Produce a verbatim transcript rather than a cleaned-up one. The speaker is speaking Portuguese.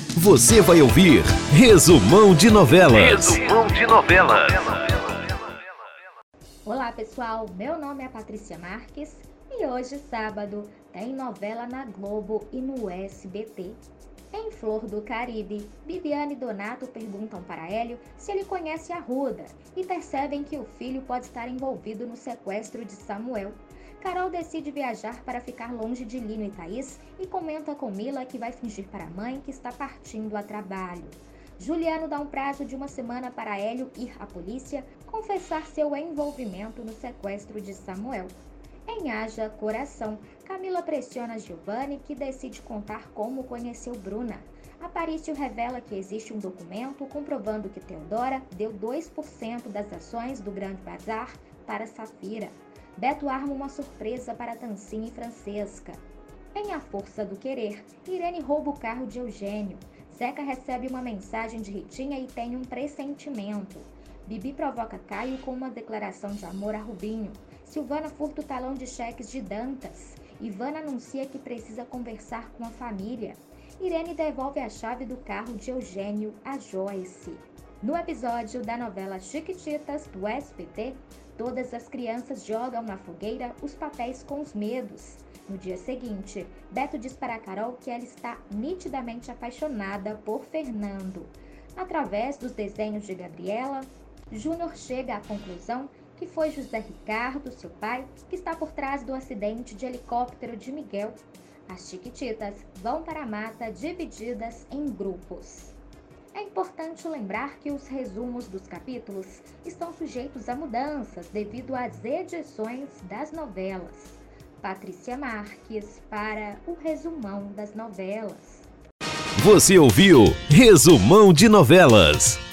Você vai ouvir Resumão de Novelas. Resumão de Novelas. Olá pessoal, meu nome é Patrícia Marques e hoje, sábado, tem novela na Globo e no S B T. Em Flor do Caribe, Bibiana e Donato perguntam para Hélio se ele conhece a Ruda e percebem que o filho pode estar envolvido no sequestro de Samuel. Carol decide viajar para ficar longe de Lino e Thaís e comenta com Mila que vai fingir para a mãe que está partindo a trabalho. Juliano dá um prazo de uma semana para Hélio ir à polícia confessar seu envolvimento no sequestro de Samuel. Em Haja Coração, Camila pressiona Giovanni, que decide contar como conheceu Bruna. Aparício revela que existe um documento comprovando que Teodora deu dois por cento das ações do Grande Bazar para Safira. Beto arma uma surpresa para Tancine e Francesca. Em A Força do Querer, Irene rouba o carro de Eugênio. Zeca recebe uma mensagem de Ritinha e tem um pressentimento. Bibi provoca Caio com uma declaração de amor a Rubinho. Silvana furta o talão de cheques de Dantas. Ivana anuncia que precisa conversar com a família. Irene devolve a chave do carro de Eugênio a Joyce. No episódio da novela Chiquititas do S B T, todas as crianças jogam na fogueira os papéis com os medos. No dia seguinte, Beto diz para Carol que ela está nitidamente apaixonada por Fernando. Através dos desenhos de Gabriela, Júnior chega à conclusão que foi José Ricardo, seu pai, que está por trás do acidente de helicóptero de Miguel. As Chiquititas vão para a mata divididas em grupos. É importante lembrar que os resumos dos capítulos estão sujeitos a mudanças devido às edições das novelas. Patrícia Marques para o Resumão das Novelas. Você ouviu Resumão de Novelas.